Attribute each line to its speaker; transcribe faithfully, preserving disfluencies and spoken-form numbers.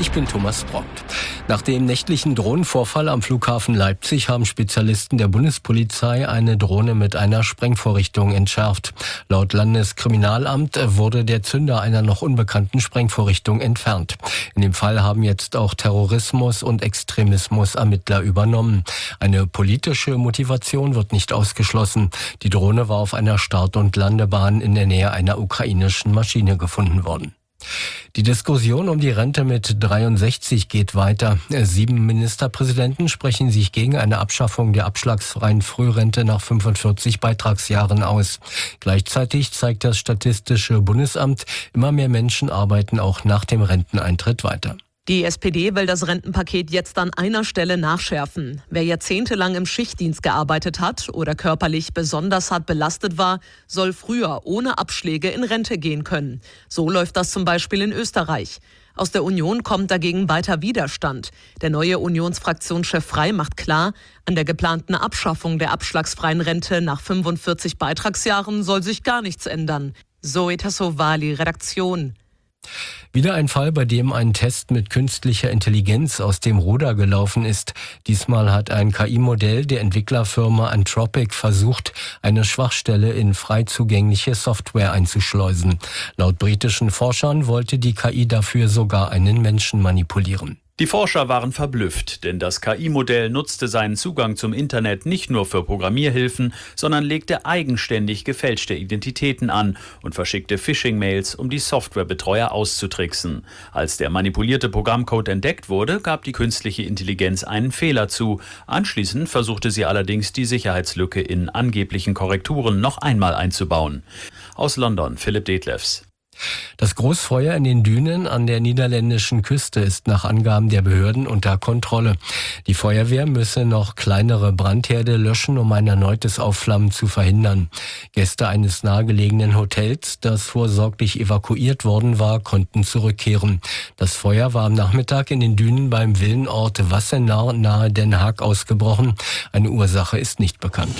Speaker 1: Ich bin Thomas Brockt. Nach dem nächtlichen Drohnenvorfall am Flughafen Leipzig haben Spezialisten der Bundespolizei eine Drohne mit einer Sprengvorrichtung entschärft. Laut Landeskriminalamt wurde der Zünder einer noch unbekannten Sprengvorrichtung entfernt. In dem Fall haben jetzt auch Terrorismus- und Extremismus-Ermittler übernommen. Eine politische Motivation wird nicht ausgeschlossen. Die Drohne war auf einer Start- und Landebahn in der Nähe einer ukrainischen Maschine gefunden worden. Die Diskussion um die Rente mit dreiundsechzig geht weiter. Sieben Ministerpräsidenten sprechen sich gegen eine Abschaffung der abschlagsfreien Frührente nach fünfundvierzig Beitragsjahren aus. Gleichzeitig zeigt das Statistische Bundesamt, immer mehr Menschen arbeiten auch nach dem Renteneintritt weiter.
Speaker 2: Die S P D will das Rentenpaket jetzt an einer Stelle nachschärfen. Wer jahrzehntelang im Schichtdienst gearbeitet hat oder körperlich besonders hart belastet war, soll früher ohne Abschläge in Rente gehen können. So läuft das zum Beispiel in Österreich. Aus der Union kommt dagegen weiter Widerstand. Der neue Unionsfraktionschef Frey macht klar, an der geplanten Abschaffung der abschlagsfreien Rente nach fünfundvierzig Beitragsjahren soll sich gar nichts ändern. Zoe Tassovali, Redaktion.
Speaker 1: Wieder ein Fall, bei dem ein Test mit künstlicher Intelligenz aus dem Ruder gelaufen ist. Diesmal hat ein K I-Modell der Entwicklerfirma Anthropic versucht, eine Schwachstelle in frei zugängliche Software einzuschleusen. Laut britischen Forschern wollte die K I dafür sogar einen Menschen manipulieren.
Speaker 3: Die Forscher waren verblüfft, denn das K I-Modell nutzte seinen Zugang zum Internet nicht nur für Programmierhilfen, sondern legte eigenständig gefälschte Identitäten an und verschickte Phishing-Mails, um die Softwarebetreuer auszutricksen. Als der manipulierte Programmcode entdeckt wurde, gab die künstliche Intelligenz einen Fehler zu. Anschließend versuchte sie allerdings, die Sicherheitslücke in angeblichen Korrekturen noch einmal einzubauen. Aus London, Philipp Detlefs.
Speaker 1: Das Großfeuer in den Dünen an der niederländischen Küste ist nach Angaben der Behörden unter Kontrolle. Die Feuerwehr müsse noch kleinere Brandherde löschen, um ein erneutes Aufflammen zu verhindern. Gäste eines nahegelegenen Hotels, das vorsorglich evakuiert worden war, konnten zurückkehren. Das Feuer war am Nachmittag in den Dünen beim Villenort Wassenaar nahe Den Haag ausgebrochen. Eine Ursache ist nicht bekannt.